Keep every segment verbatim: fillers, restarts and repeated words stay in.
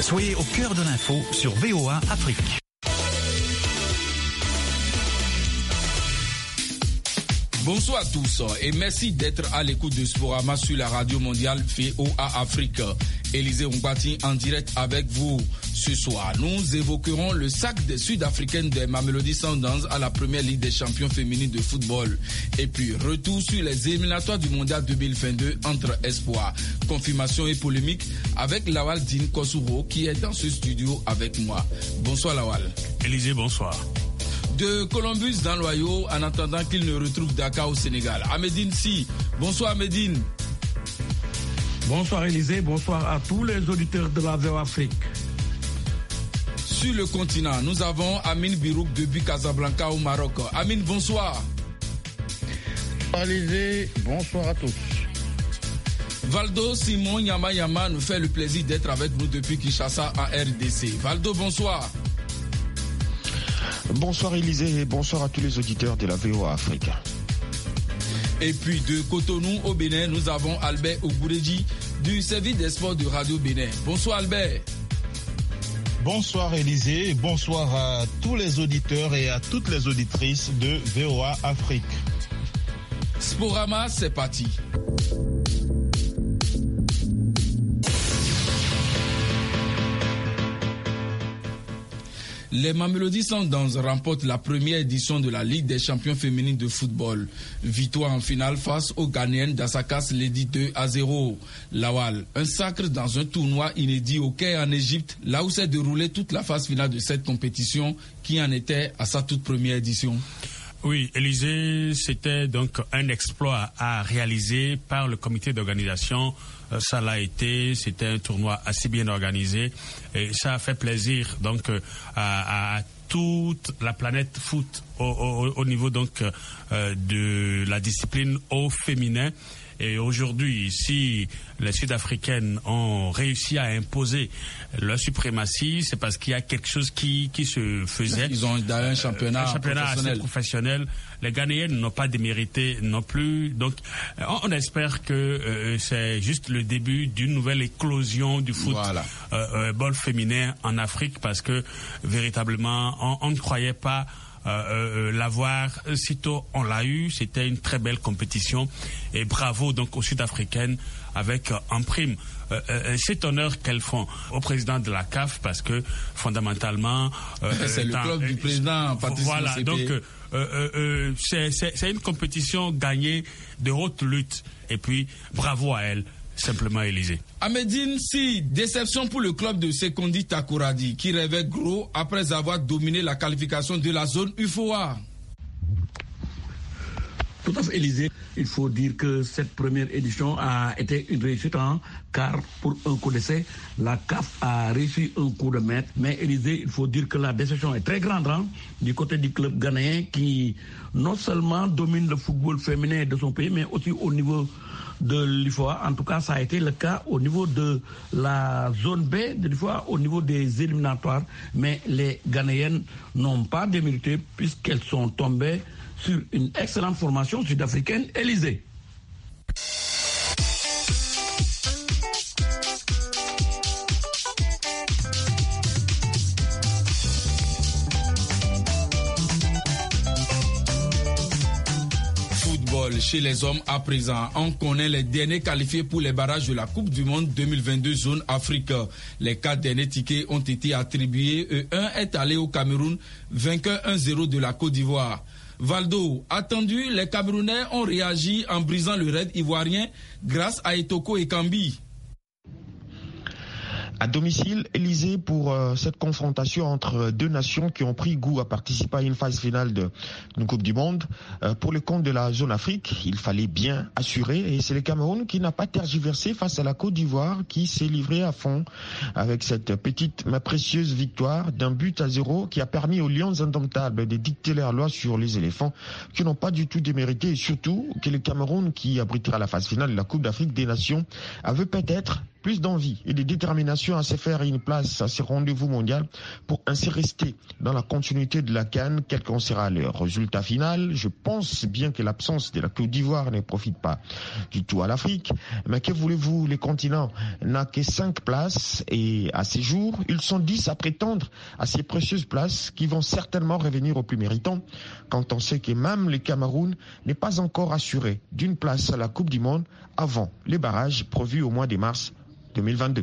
Soyez au cœur de l'info sur V O A Afrique. Bonsoir à tous et merci d'être à l'écoute de Sporama sur la radio mondiale V O A Afrique. Élisée Ongbati en direct avec vous. Ce soir, nous évoquerons le sac des Sud-Africaines des Mamelody Sundowns à la première Ligue des champions féminines de football. Et puis, retour sur les éliminatoires du mondial deux mille vingt-deux entre espoirs. Confirmation et polémique avec Lawal Din Kosuro qui est dans ce studio avec moi. Bonsoir Lawal. Élisée, bonsoir. De Columbus dans l'Ohio en attendant qu'il ne retrouve Dakar au Sénégal. Ahmedine Si. Bonsoir Ahmedine. Bonsoir Élisée, bonsoir à tous les auditeurs de la V O A Afrique. Sur le continent, nous avons Amine Birouk depuis Casablanca au Maroc. Amine, bonsoir. Élisée, bonsoir à tous. Valdo Simon Yama Yama nous fait le plaisir d'être avec nous depuis Kinshasa en R D C. Valdo, bonsoir. Bonsoir Élisée et bonsoir à tous les auditeurs de la V O A Afrique. Et puis de Cotonou au Bénin, nous avons Albert Ogouredji du service des sports de Radio Bénin. Bonsoir Albert. Bonsoir Élisée et bonsoir à tous les auditeurs et à toutes les auditrices de V O A Afrique. Sporama, c'est parti. Les Mamelody Sundowns remportent la première édition de la Ligue des champions féminines de football. Victoire en finale face aux Ghanéennes d'Assakas Lady deux à zéro. Lawal, un sacre dans un tournoi inédit au Caire en Égypte, là où s'est déroulée toute la phase finale de cette compétition qui en était à sa toute première édition. Oui, Élisée, c'était donc un exploit à réaliser par le comité d'organisation. Ça l'a été, c'était un tournoi assez bien organisé et ça a fait plaisir donc à, à toute la planète foot au, au, au niveau donc euh, de la discipline au féminin. Et aujourd'hui, si les Sud-Africaines ont réussi à imposer leur suprématie, c'est parce qu'il y a quelque chose qui, qui se faisait. Ils ont un championnat, un championnat professionnel. assez professionnel. Les Ghanéennes n'ont pas démérité non plus. Donc, on espère que euh, c'est juste le début d'une nouvelle éclosion du foot voilà. euh, euh, ball féminin en Afrique, parce que véritablement, on, on ne croyait pas Euh, euh, l'avoir. Sitôt on l'a eu, c'était une très belle compétition et bravo donc aux Sud-Africaines avec euh, en prime euh, euh, cet honneur qu'elles font au président de la C A F, parce que fondamentalement euh, c'est le club euh, du président Patrice voilà Motsepe. donc euh, euh, euh, c'est, c'est, c'est une compétition gagnée de haute lutte et puis bravo à elle. Simplement Élisée. Ahmedine Si, déception pour le club de Sekondi Takoradi qui rêvait gros après avoir dominé la qualification de la zone U F O A. Tout à fait Élisée, il faut dire que cette première édition a été une réussite, hein, car pour un coup d'essai, la C A F a réussi un coup de maître. Mais Élisée, il faut dire que la déception est très grande, hein, du côté du club ghanéen qui non seulement domine le football féminin de son pays, mais aussi au niveau de l'U F O A. En tout cas, ça a été le cas au niveau de la zone B de l'U F O A, au niveau des éliminatoires. Mais les Ghanéennes n'ont pas démérité puisqu'elles sont tombées sur une excellente formation sud-africaine, Élisée. Chez les hommes à présent, on connaît les derniers qualifiés pour les barrages de la Coupe du Monde deux mille vingt-deux zone Afrique. Les quatre derniers tickets ont été attribués et un est allé au Cameroun, vainqueur un zéro de la Côte d'Ivoire. Valdo, attendu, les Camerounais ont réagi en brisant le raid ivoirien grâce à Etoko et Kambi. À domicile, Élisée, pour euh, cette confrontation entre deux nations qui ont pris goût à participer à une phase finale de d'une Coupe du Monde, euh, pour le compte de la zone Afrique, il fallait bien assurer, et c'est le Cameroun qui n'a pas tergiversé face à la Côte d'Ivoire qui s'est livré à fond avec cette petite mais précieuse victoire d'un but à zéro qui a permis aux Lions indomptables de dicter leur loi sur les éléphants qui n'ont pas du tout démérité, et surtout que le Cameroun, qui abritera la phase finale de la Coupe d'Afrique des Nations, avait peut-être plus d'envie et de détermination à se faire une place à ce rendez-vous mondial pour ainsi rester dans la continuité de la CAN, quel qu'en sera le résultat final. Je pense bien que l'absence de la Côte d'Ivoire ne profite pas du tout à l'Afrique. Mais que voulez-vous, le continent n'a que cinq places et à ces jours, ils sont dix à prétendre à ces précieuses places qui vont certainement revenir aux plus méritants quand on sait que même le Cameroun n'est pas encore assuré d'une place à la Coupe du Monde avant les barrages prévus au mois de mars deux mille vingt-deux.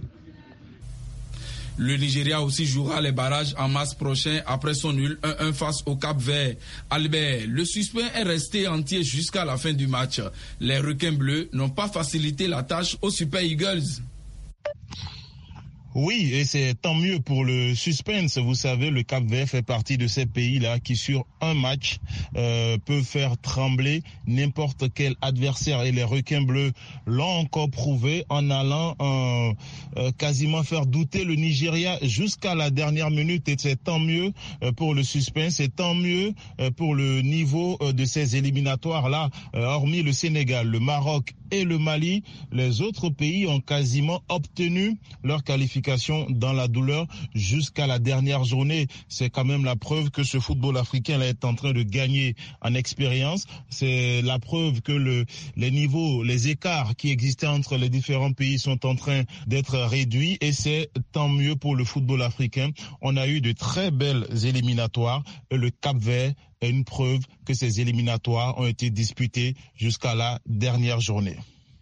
Le Nigeria aussi jouera les barrages en mars prochain après son nul un un face au Cap-Vert. Albert, le suspect est resté entier jusqu'à la fin du match. Les requins bleus n'ont pas facilité la tâche aux Super Eagles. Oui, et c'est tant mieux pour le suspense. Vous savez, le Cap-Vert fait partie de ces pays-là qui, sur un match, euh, peut faire trembler n'importe quel adversaire. Et les requins bleus l'ont encore prouvé en allant euh, euh, quasiment faire douter le Nigeria jusqu'à la dernière minute. Et c'est tant mieux euh, pour le suspense, et tant mieux euh, pour le niveau euh, de ces éliminatoires-là. Euh, hormis le Sénégal, le Maroc et le Mali, les autres pays ont quasiment obtenu leur qualification dans la douleur jusqu'à la dernière journée. C'est quand même la preuve que ce football africain là est en train de gagner en expérience. C'est la preuve que le, les niveaux, les écarts qui existaient entre les différents pays sont en train d'être réduits, et c'est tant mieux pour le football africain. On a eu de très belles éliminatoires et le Cap-Vert est une preuve que ces éliminatoires ont été disputés jusqu'à la dernière journée.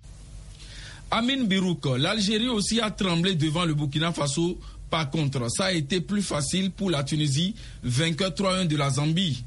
Amin Birouk, l'Algérie aussi a tremblé devant le Burkina Faso. Par contre, ça a été plus facile pour la Tunisie, vainqueur trois un de la Zambie.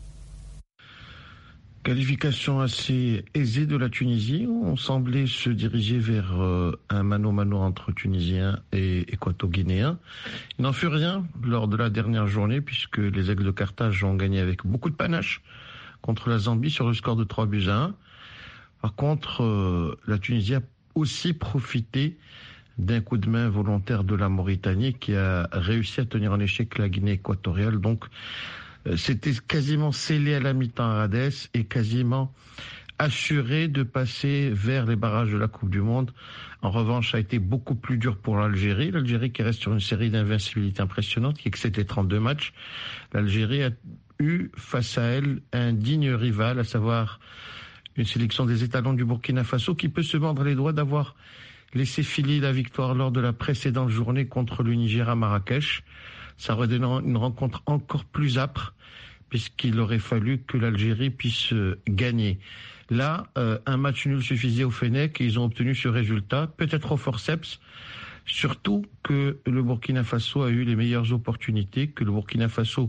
Qualification assez aisée de la Tunisie. On semblait se diriger vers euh, un mano-mano entre Tunisiens et Équato-Guinéens. Il n'en fut rien lors de la dernière journée puisque les Aigles de Carthage ont gagné avec beaucoup de panache contre la Zambie sur le score de trois buts à un. Par contre, euh, la Tunisie a aussi profité d'un coup de main volontaire de la Mauritanie qui a réussi à tenir en échec la Guinée équatoriale. Donc, euh, c'était quasiment scellé à la mi-temps à Rades et quasiment assuré de passer vers les barrages de la Coupe du Monde. En revanche, ça a été beaucoup plus dur pour l'Algérie. L'Algérie qui reste sur une série d'invincibilité impressionnante, qui excède les trente-deux matchs. L'Algérie a eu face à elle un digne rival, à savoir une sélection des étalons du Burkina Faso qui peut se mordre les doigts d'avoir laissé filer la victoire lors de la précédente journée contre le Niger à Marrakech. Ça aurait donné une rencontre encore plus âpre puisqu'il aurait fallu que l'Algérie puisse gagner. Là, euh, un match nul suffisait au Fennec et ils ont obtenu ce résultat, peut-être au forceps, surtout que le Burkina Faso a eu les meilleures opportunités, que le Burkina Faso.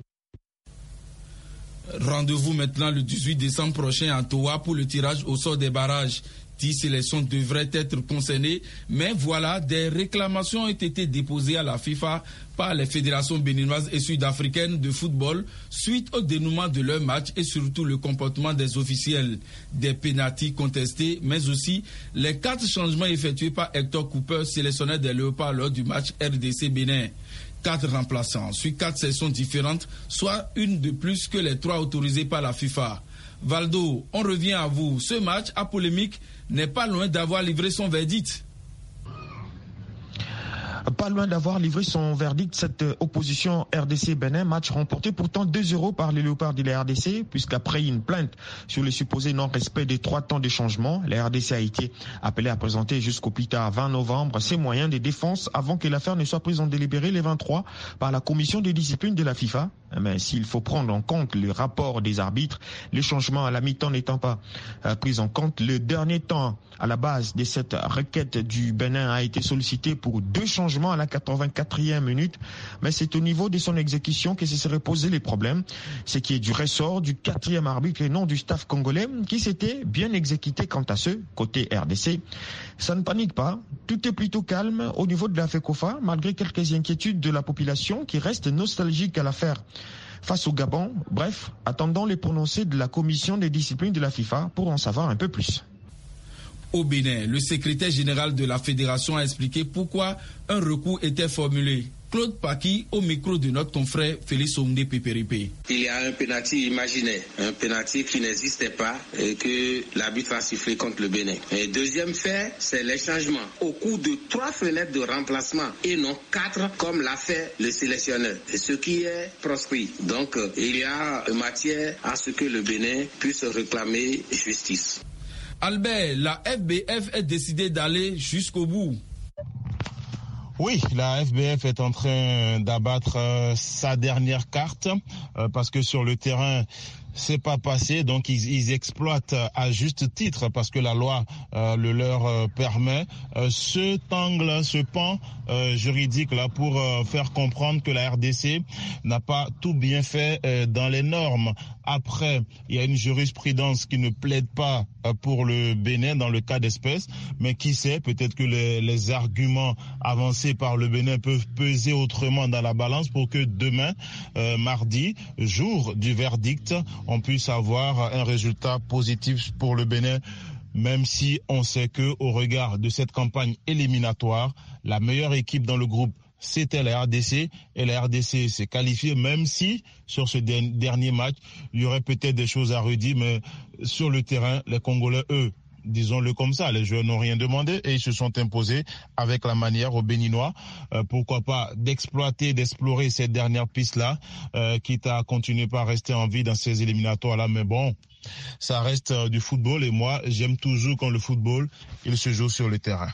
Rendez-vous maintenant le dix-huit décembre prochain à Toua pour le tirage au sort des barrages. dix sélections devraient être concernées, mais voilà, des réclamations ont été déposées à la FIFA par les fédérations béninoises et sud-africaines de football suite au dénouement de leur match et surtout le comportement des officiels. Des pénaltys contestés, mais aussi les quatre changements effectués par Hector Cooper, sélectionneur des Léopards lors du match R D C Bénin. Quatre remplaçants, sur quatre sessions différentes, soit une de plus que les trois autorisées par la FIFA. Valdo, on revient à vous. Ce match à polémique n'est pas loin d'avoir livré son verdict. Pas loin d'avoir livré son verdict, cette opposition R D C-Bénin, match remporté pourtant deux zéro par les Léopards de la R D C, puisqu'après une plainte sur le supposé non-respect des trois temps de changement, la R D C a été appelée à présenter jusqu'au plus tard vingt novembre ses moyens de défense avant que l'affaire ne soit prise en délibéré les vingt-trois par la commission de discipline de la FIFA. Mais s'il faut prendre en compte le rapport des arbitres, les changements à la mi-temps n'étant pas euh, pris en compte, le dernier temps à la base de cette requête du Bénin a été sollicité pour deux changements à la quatre-vingt-quatrième minute, mais c'est au niveau de son exécution que se seraient posés les problèmes, ce qui est du ressort du quatrième arbitre et non du staff congolais qui s'était bien exécuté quant à ce côté R D C. Ça ne panique pas, tout est plutôt calme au niveau de la FECOFA, malgré quelques inquiétudes de la population qui reste nostalgique à l'affaire face au Gabon. Bref, attendons les prononcés de la commission des disciplines de la FIFA pour en savoir un peu plus. Au Bénin, le secrétaire général de la fédération a expliqué pourquoi un recours était formulé. Claude Paki, au micro de notre confrère Félix Omdé Pépéripé. Il y a un pénalty imaginaire, un pénalty qui n'existait pas et que l'arbitre va siffler contre le Bénin. Et deuxième fait, c'est les changements. Au cours de trois fenêtres de remplacement et non quatre comme l'a fait le sélectionneur. Et ce qui est proscrit. Donc il y a matière à ce que le Bénin puisse réclamer justice. Albert, la F B F est décidée d'aller jusqu'au bout. Oui, la F B F est en train d'abattre euh, sa dernière carte euh, parce que sur le terrain, c'est pas passé, donc ils, ils exploitent à juste titre parce que la loi euh, le leur euh, permet euh, cet angle, ce pan euh, juridique là pour euh, faire comprendre que la R D C n'a pas tout bien fait euh, dans les normes. Après, il y a une jurisprudence qui ne plaide pas euh, pour le Bénin dans le cas d'espèce, mais qui sait, peut-être que les, les arguments avancés par le Bénin peuvent peser autrement dans la balance pour que demain, euh, mardi, jour du verdict, on puisse avoir un résultat positif pour le Bénin, même si on sait que, au regard de cette campagne éliminatoire, la meilleure équipe dans le groupe, c'était la R D C, et la R D C s'est qualifiée, même si, sur ce dernier match, il y aurait peut-être des choses à redire, mais sur le terrain, les Congolais, eux, disons-le comme ça, les joueurs n'ont rien demandé et ils se sont imposés avec la manière aux Béninois, euh, pourquoi pas, d'exploiter, d'explorer cette dernière piste-là, euh, quitte à continuer par rester en vie dans ces éliminatoires-là. Mais bon, ça reste euh, du football et moi, j'aime toujours quand le football, il se joue sur le terrain.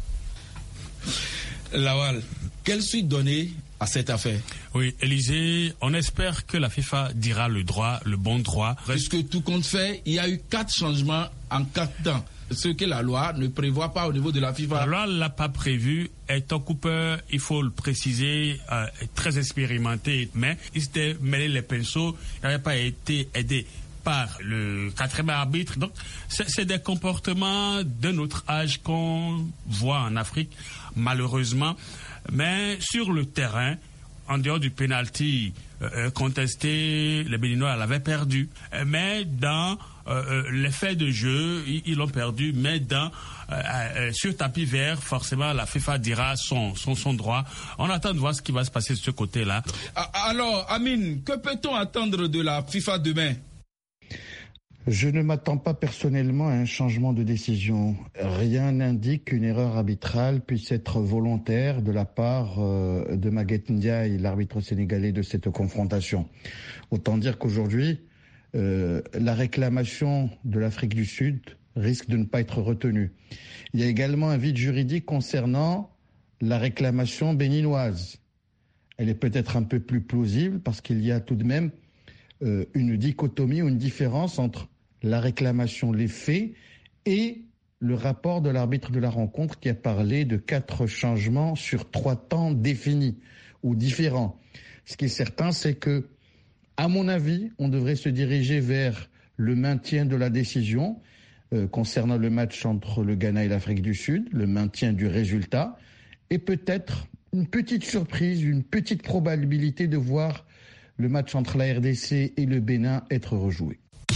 Lawal, quelle suite donner à cette affaire? Oui, Élysée, on espère que la FIFA dira le droit, le bon droit. Puisque tout compte fait, il y a eu quatre changements en quatre temps. Ce que la loi ne prévoit pas au niveau de la FIFA. La loi ne l'a pas prévu. Étant Cooper, il faut le préciser, euh, est très expérimenté, mais il s'était mêlé les pinceaux, il n'avait pas été aidé par le quatrième arbitre. Donc, c'est, c'est des comportements d'un autre âge qu'on voit en Afrique, malheureusement. Mais sur le terrain, en dehors du penalty euh, contesté, les Béninois l'avaient perdu. Mais dans euh, les faits de jeu, ils, ils l'ont perdu. Mais dans euh, euh, sur tapis vert, forcément, la FIFA dira son, son, son droit. On attend de voir ce qui va se passer de ce côté-là. Alors, Amine, que peut-on attendre de la FIFA demain? Je ne m'attends pas personnellement à un changement de décision. Rien n'indique qu'une erreur arbitrale puisse être volontaire de la part euh, de Maguette Ndiaye, l'arbitre sénégalais de cette confrontation. Autant dire qu'aujourd'hui, euh, la réclamation de l'Afrique du Sud risque de ne pas être retenue. Il y a également un vide juridique concernant la réclamation béninoise. Elle est peut-être un peu plus plausible parce qu'il y a tout de même euh, une dichotomie ou une différence entre la réclamation, les faits, et le rapport de l'arbitre de la rencontre qui a parlé de quatre changements sur trois temps définis ou différents. Ce qui est certain, c'est que, à mon avis, on devrait se diriger vers le maintien de la décision euh, concernant le match entre le Ghana et l'Afrique du Sud, le maintien du résultat, et peut-être une petite surprise, une petite probabilité de voir le match entre la R D C et le Bénin être rejoué.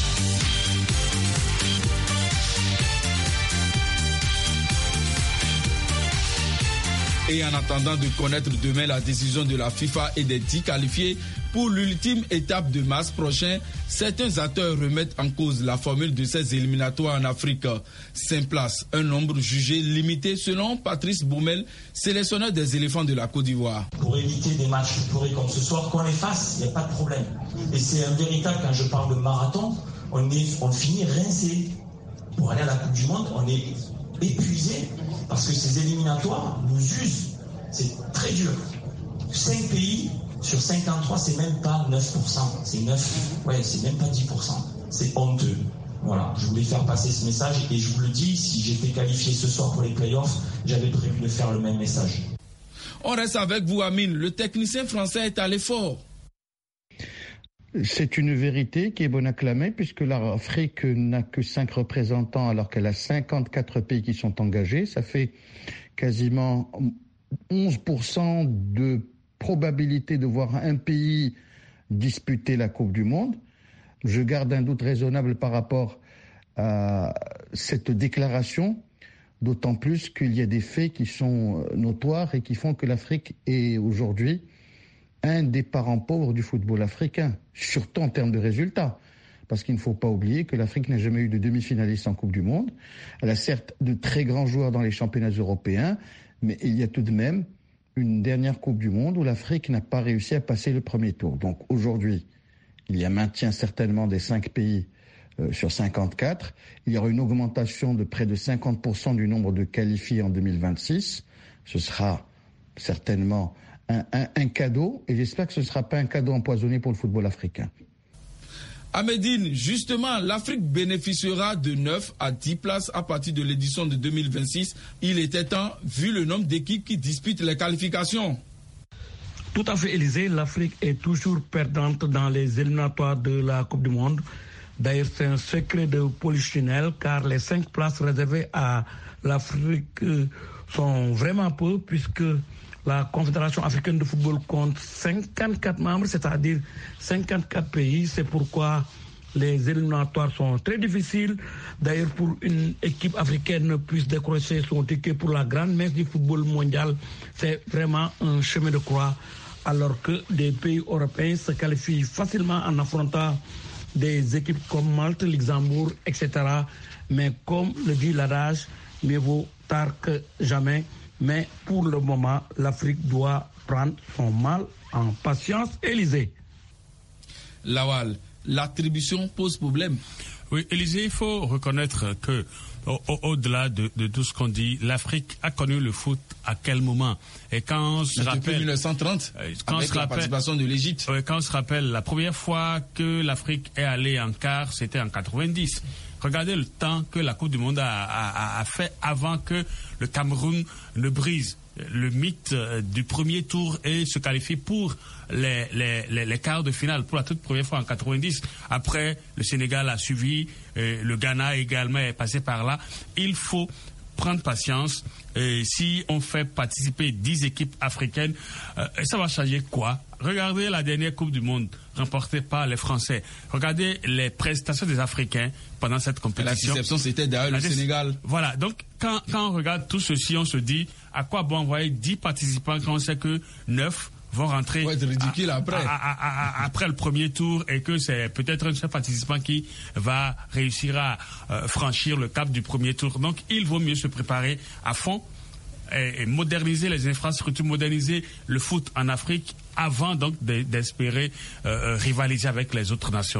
Et en attendant de connaître demain la décision de la FIFA et des dix qualifiés pour l'ultime étape de mars prochain, certains acteurs remettent en cause la formule de ces éliminatoires en Afrique. Cinq places, un nombre jugé limité selon Patrice Boumel, sélectionneur des éléphants de la Côte d'Ivoire. Pour éviter des matchs pourris comme ce soir, qu'on les fasse, il n'y a pas de problème. Et c'est un véritable, quand je parle de marathon, on, est, on finit rincé. Pour aller à la Coupe du Monde, on est épuisé parce que ces éliminatoires nous usent. C'est très dur. cinq pays sur cinquante-trois, c'est même pas neuf pour cent. C'est neuf, ouais, c'est même pas dix pour cent. C'est honteux. Voilà, je voulais faire passer ce message et je vous le dis, si j'étais qualifié ce soir pour les playoffs, j'avais prévu de faire le même message. On reste avec vous, Amine. Le technicien français est allé fort. C'est une vérité qui est bonne à clamer puisque l'Afrique n'a que cinq représentants alors qu'elle a cinquante-quatre pays qui sont engagés. Ça fait quasiment onze pour cent de probabilité de voir un pays disputer la Coupe du Monde. Je garde un doute raisonnable par rapport à cette déclaration d'autant plus qu'il y a des faits qui sont notoires et qui font que l'Afrique est aujourd'hui un des parents pauvres du football africain, surtout en termes de résultats. Parce qu'il ne faut pas oublier que l'Afrique n'a jamais eu de demi-finaliste en Coupe du Monde. Elle a certes de très grands joueurs dans les championnats européens, mais il y a tout de même une dernière Coupe du Monde où l'Afrique n'a pas réussi à passer le premier tour. Donc aujourd'hui, il y a maintien certainement des cinq pays euh, sur cinquante-quatre. Il y aura une augmentation de près de cinquante pour cent du nombre de qualifiés en deux mille vingt-six. Ce sera certainement un, un, un cadeau, et j'espère que ce ne sera pas un cadeau empoisonné pour le football africain. À Médine, justement, l'Afrique bénéficiera de neuf à dix places à partir de l'édition de deux mille vingt-six. Il était temps, vu le nombre d'équipes qui disputent les qualifications. Tout à fait, Élysée. L'Afrique est toujours perdante dans les éliminatoires de la Coupe du Monde. D'ailleurs, c'est un secret de polichinelle, car les cinq places réservées à l'Afrique sont vraiment peu, puisque la Confédération africaine de football compte cinquante-quatre membres, c'est-à-dire cinquante-quatre pays. C'est pourquoi les éliminatoires sont très difficiles. D'ailleurs, pour une équipe africaine puisse décrocher son ticket pour la grande messe du football mondial, c'est vraiment un chemin de croix. Alors que des pays européens se qualifient facilement en affrontant des équipes comme Malte, Luxembourg, et cetera. Mais comme le dit l'adage, mieux vaut tard que jamais. Mais pour le moment, l'Afrique doit prendre son mal en patience. Élysée. Lawal, l'attribution pose problème. Oui, Élysée, il faut reconnaître que au, au, au-delà de, de tout ce qu'on dit, l'Afrique a connu le foot à quel moment? Et quand on se depuis rappelle, mille neuf cent trente, quand avec on se la rappelle, participation de l'Égypte. Oui, quand on se rappelle, la première fois que l'Afrique est allée en quart, c'était en quatre-vingt-dix. Regardez le temps que la Coupe du Monde a, a, a fait avant que le Cameroun ne brise le mythe du premier tour et se qualifie pour les, les, les, les quarts de finale pour la toute première fois en quatre-vingt-dix. Après, le Sénégal a suivi, euh, le Ghana également est passé par là. Il faut prendre patience. Et si on fait participer dix équipes africaines, euh, ça va changer quoi? Regardez la dernière Coupe du Monde remportée par les Français. Regardez les prestations des Africains pendant cette compétition. La déception, c'était d'ailleurs le dé... Sénégal. Voilà. Donc, quand, quand on regarde tout ceci, on se dit à quoi bon envoyer dix participants quand on sait que neuf vont rentrer faut être ridicule à, après. À, à, à, après le premier tour et que c'est peut-être un seul participant qui va réussir à euh, franchir le cap du premier tour. Donc, il vaut mieux se préparer à fond et, et moderniser les infrastructures, moderniser le foot en Afrique avant donc de, d'espérer euh, rivaliser avec les autres nations.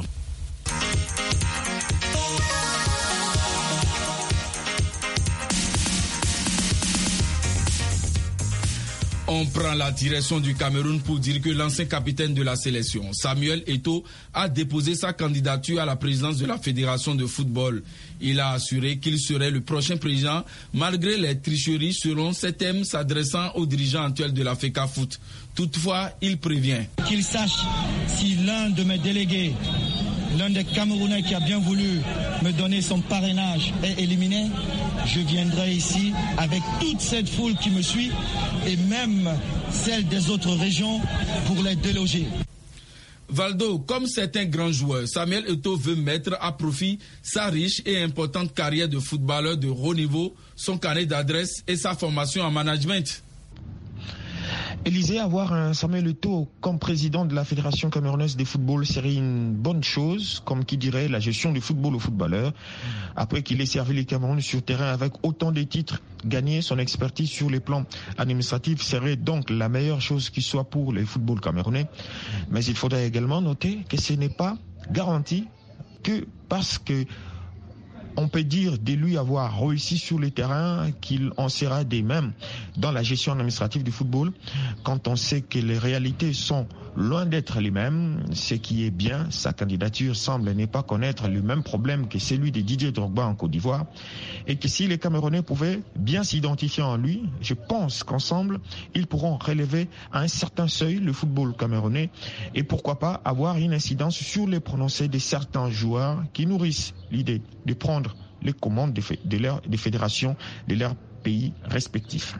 On prend la direction du Cameroun pour dire que l'ancien capitaine de la sélection, Samuel Eto'o, a déposé sa candidature à la présidence de la Fédération de football. Il a assuré qu'il serait le prochain président malgré les tricheries selon ses thèmes s'adressant aux dirigeants actuels de la FECAFOOT. Toutefois, il prévient. Qu'il sache si l'un de mes délégués, l'un des Camerounais qui a bien voulu me donner son parrainage est éliminé, je viendrai ici avec toute cette foule qui me suit et même celle des autres régions pour les déloger. Valdo, comme certains grands joueurs, Samuel Eto'o veut mettre à profit sa riche et importante carrière de footballeur de haut niveau, son carnet d'adresse et sa formation en management. Élysée, avoir un Samuel Eto'o comme président de la Fédération camerounaise de football serait une bonne chose, comme qui dirait la gestion du football aux footballeurs. Après qu'il ait servi les Cameroun sur terrain avec autant de titres gagnés, son expertise sur les plans administratifs serait donc la meilleure chose qui soit pour le football camerounais. Mais il faudrait également noter que ce n'est pas garanti que parce que on peut dire de lui avoir réussi sur le terrain qu'il en sera des mêmes dans la gestion administrative du football. Quand on sait que les réalités sont loin d'être les mêmes, ce qui est bien, sa candidature semble ne pas connaître le même problème que celui de Didier Drogba en Côte d'Ivoire. Et que si les Camerounais pouvaient bien s'identifier en lui, je pense qu'ensemble, ils pourront relever à un certain seuil le football camerounais et pourquoi pas avoir une incidence sur les prononcés de certains joueurs qui nourrissent l'idée de prendre les commandes des, fé- de leur, des fédérations de leurs pays respectifs.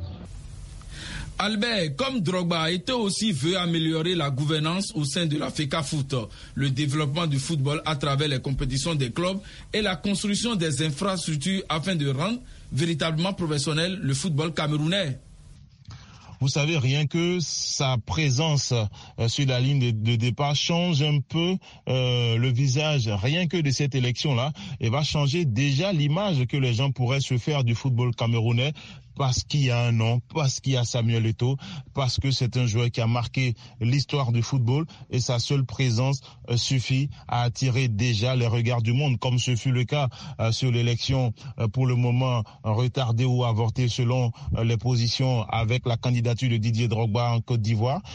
Albert, comme Drogba, Eto'o aussi veut améliorer la gouvernance au sein de la FECAFOOT, le développement du football à travers les compétitions des clubs et la construction des infrastructures afin de rendre véritablement professionnel le football camerounais. Vous savez, rien que sa présence euh, sur la ligne de, de départ change un peu euh, le visage, rien que de cette élection-là, et va changer déjà l'image que les gens pourraient se faire du football camerounais, parce qu'il y a un nom, parce qu'il y a Samuel Eto'o, parce que c'est un joueur qui a marqué l'histoire du football, et sa seule présence euh, suffit à attirer déjà les regards du monde, comme ce fut le cas euh, sur l'élection euh, pour le moment retardée ou avortée selon euh, les positions avec la candidature de Didier Drogba en Côte d'Ivoire.